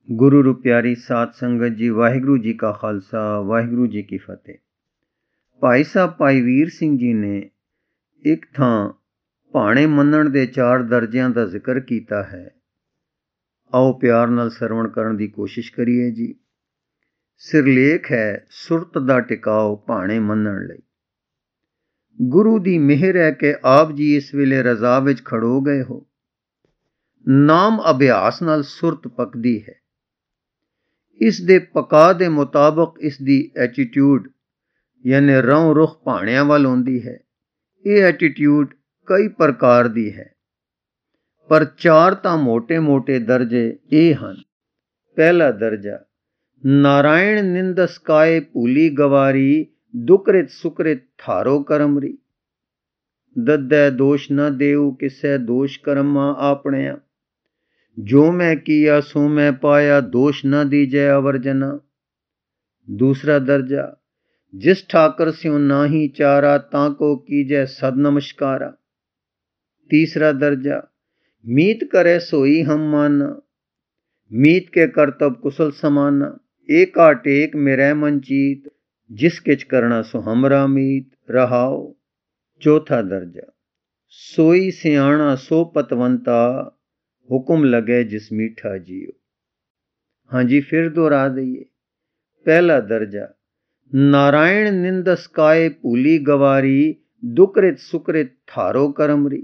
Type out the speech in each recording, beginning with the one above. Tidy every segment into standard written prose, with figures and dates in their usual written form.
गुरु रू प्यारी साध संगत जी, वाहिगुरु जी का खालसा वाहिगुरु जी की फतेह। भाई साहब भाई वीर सिंह जी ने एक थां भाणे मन्नण दे 4 दर्जियां दा जिक्र कीता है। आओ प्यार नाल सरवण करन दी कोशिश करिए जी। सिरलेख है सुरत दा टिकाओ भाणे मन्नण लई। गुरु दी मेहर है कि आप जी इस वेले रजा विच खड़ो गए हो। नाम अभ्यास नाल सुरत पकदी है। इस दे पका दे मुताबिक इस दी एटीट्यूड यानी रौं रुख भाणियां वाल होंदी है। यह एटीट्यूड कई प्रकार दी है, पर 4 तां मोटे मोटे दर्जे ये हन। पहला दर्जा नारायण निंदस काय भूली गवारी, दुकृत सुकृत थारो करमरी। दद्दै दोष न देऊ किसै दोष कर्मा आपणिया, जो मैं किया सो मैं पाया दोष न दीजै अवर्जना। दूसरा दर्जा जिस ठाकर स्यों नाही चारा, ताको कीजै सद नमस्कारा। तीसरा दर्जा मीत करे सोई हम माना, मीत के करतब कुशल समाना। एका टेक मेरै मन चीत, जिस किच करना सो हमरा मीत रहाओ। चौथा दर्जा सोई सियाणा सो पतवंता, हुक्म लगे जिस मीठा जियो। हाँ जी, फिर दोहरा दइए। पहला दर्जा नारायण निंदस काय भूली गवारी, दुकृत सुकृत थारो करमरी।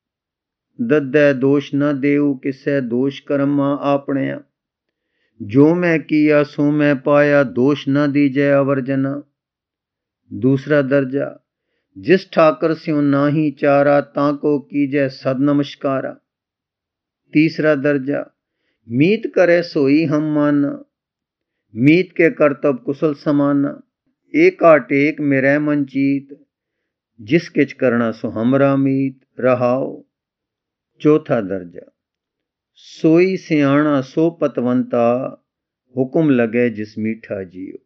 दद्दै दोष न देऊ किसै दोष कर्मा आपणिया, जो मैं किया सो मैं पाया दोष न दीजै अवर्जना। दूसरा दर्जा जिस ठाकर स्यों नाही चारा, ताको कीजै सद नमस्कारा। तीसरा दर्जा मीत करे सोई हम माना, मीत के करतब कुशल समाना। एका टेक मेरै मन चीत, जिस किच करना सो हमरा मीत रहाओ। चौथा दर्जा सोई सियाणा सो पतवंता, हुक्म लगे जिस मीठा जियो।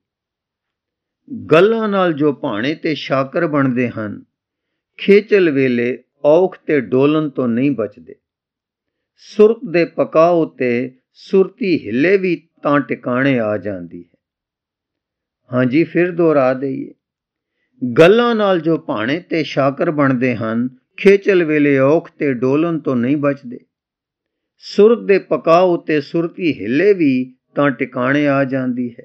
गल्लां नाल जो भाणे ते शाकर बनदे हन, खेचल वेले औख ते डोलन तो नहीं बचदे। सुरत दे पकाओ ते सुरती हिले भी तां टिकाणे आ जांदी है। हाँ जी, फिर दोहरा दइए। गल्लां नाल जो भाणे ते शाकर बनदे हन, खेचल वेले औख ते डोलन तो नहीं बचदे। सुरत दे पकाओ ते सुरती हिले भी तां टिकाणे आ जांदी है।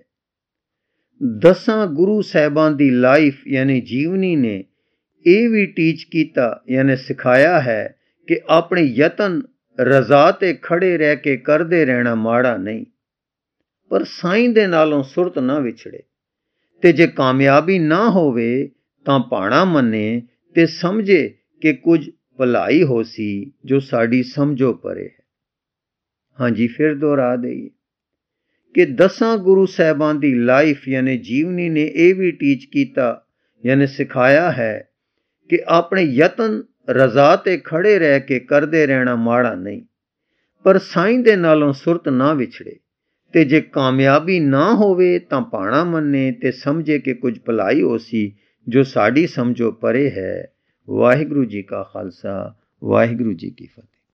10 गुरु साहिबां दी लाइफ यानी जीवनी ने यह भी टीच कीता यानी सिखाया है कि अपने यतन रजा ते खड़े रह के करदे रहना माड़ा नहीं, पर साईं दे नालों सुरत ना विछड़े। ते जे कामयाबी ना होवे तां भाणा मन्ने ते समझे कि कुछ भलाई होसी जो साड़ी समझो परे है। हाँ जी, फिर दोहरा दइए कि 10 गुरु साहिबां दी लाइफ यानी जीवनी ने यह भी टीच कीता यानी सिखाया है कि अपने यतन रजा ते खड़े रह के करदे रहना माड़ा नहीं, पर साईं दे नालों सुरत ना विछड़े। ते जे कामयाबी ना होवे तां भाणा मन्ने ते समझे कि कुछ भलाई होसी जो साड़ी समझो परे है। वाहिगुरु जी का खालसा वाहिगुरु जी की फतेह।